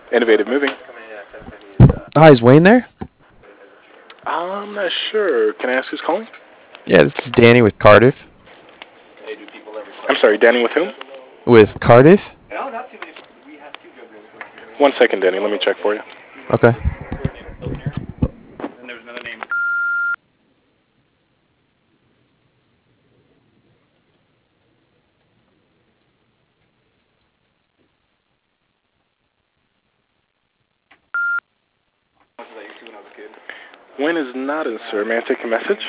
Innovative Moving. Hi, is Wayne there? I'm not sure. Can I ask who's calling? Yeah, this is Danny with Cardiff. I'm sorry, Danny with whom? With Cardiff? 1 second, Danny. Let me check for you. Okay. Wayne is not in, sir. May I take a message?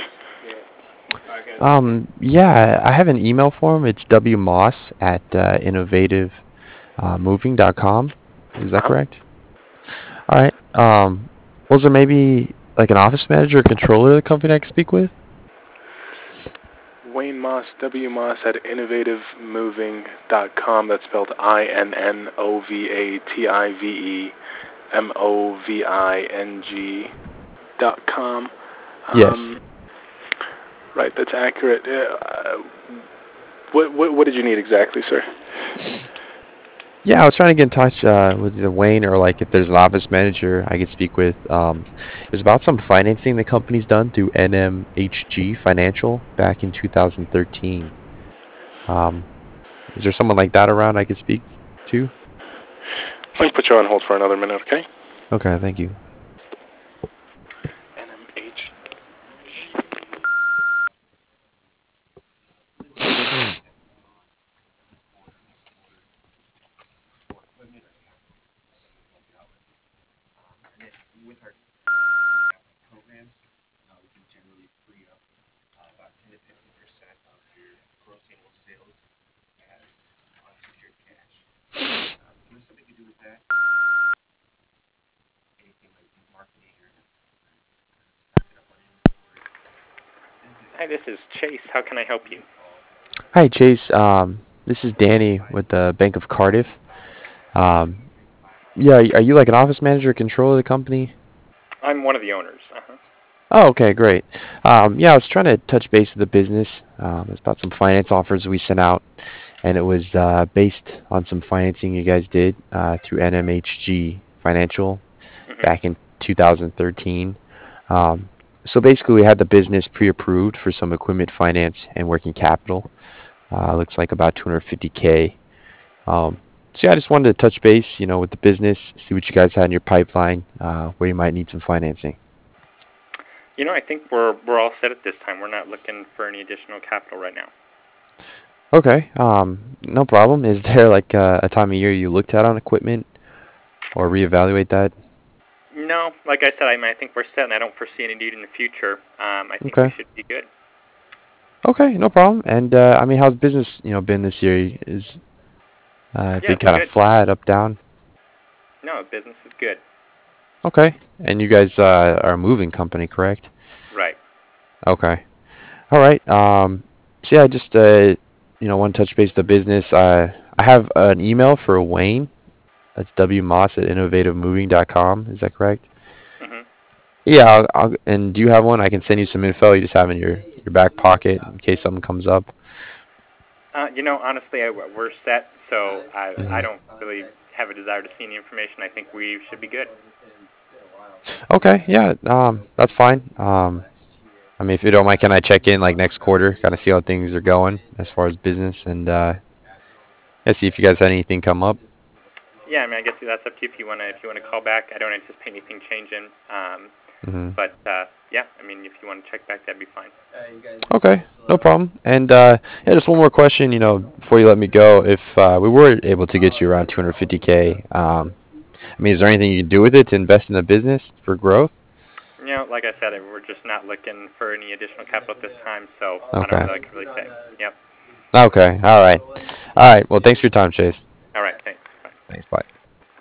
Yeah, I have an email for him. It's wmoss at innovativemoving.com. Is that Uh-huh. correct? All right. Was there maybe like an office manager or controller of the company I could speak with? Wayne Moss, W. Moss at innovativemoving.com. That's spelled INNOVATIVEMOVING.com. Yes. Right, that's accurate. What did you need exactly, sir? Yeah, I was trying to get in touch with either Wayne or like if there's an office manager I could speak with. It was about some financing the company's done through NMHG Financial back in 2013. Um, is there someone like that around I could speak to? Let me put you on hold for another minute, okay? Okay, thank you. NMH. Hi, this is Chase. How can I help you? Hi, Chase. This is Danny with the Bank of Cardiff. Um, yeah, are you like an office manager or controller of the company? I'm one of the owners. Uh-huh. Oh, okay, great. Yeah, I was trying to touch base with the business. It's about some finance offers we sent out, and it was based on some financing you guys did through NMHG Financial Hmm. back in 2013. Um, so basically, we had the business pre-approved for some equipment finance and working capital. Looks like about 250K. So yeah, I just wanted to touch base, with the business, see what you guys had in your pipeline, where you might need some financing. I think we're all set at this time. We're not looking for any additional capital right now. Okay, no problem. Is there like a time of year you looked at on equipment or reevaluate that? No, like I said, I think we're set, and I don't foresee any need in the future. I think we Okay. should be good. Okay, no problem. And I mean, how's business, been this year? Is Yeah, been it's kind of good. flat, up, down? No, business is good. Okay. And you guys are a moving company, correct? Right. Okay. All right. So yeah, I just want to touch base the business. I have an email for Wayne. That's wmoss at innovativemoving.com. Is that correct? Hmm. Yeah. And do you have one? I can send you some info. You just have in your back pocket in case something comes up. Honestly, we're set, so I Hmm. don't really have a desire to see any information. I think we should be good. Okay. Yeah. That's fine. I mean, if you don't mind, can I check in like next quarter, kind of see how things are going as far as business and yeah, see if you guys had anything come up. Yeah, I mean, I guess that's up to you if you wanna call back. I don't anticipate anything changing. Hmm. But yeah, I mean, if you want to check back, that'd be fine. Okay, no problem. And yeah, just one more question, before you let me go. If we were able to get you around 250K, I mean, is there anything you can do with it to invest in the business for growth? Like I said, we're just not looking for any additional capital at this time, so I don't know Okay. what I could really say. Yep. Okay. All right. All right. Well, thanks for your time, Chase. All right. Thanks. Bye. Thanks. Bye.